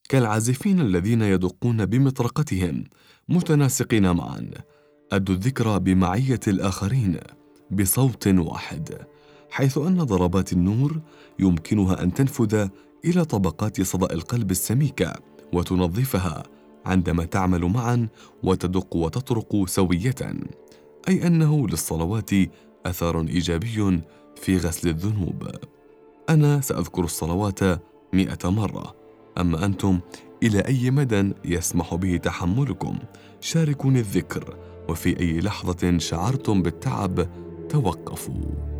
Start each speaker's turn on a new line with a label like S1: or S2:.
S1: كالعازفين الذين يدقون بمطرقتهم متناسقين معا، أدوا الذكرى بمعية الآخرين بصوت واحد، حيث أن ضربات النور يمكنها أن تنفذ إلى طبقات صدأ القلب السميكة وتنظفها عندما تعمل معا وتدق وتطرق سوية، أي أنه للصلوات أثر إيجابي في غسل الذنوب. أنا سأذكر الصلوات 100 مرة، أما أنتم إلى أي مدى يسمح به تحملكم؟ شاركوني الذكر، وفي أي لحظة شعرتم بالتعب توقفوا.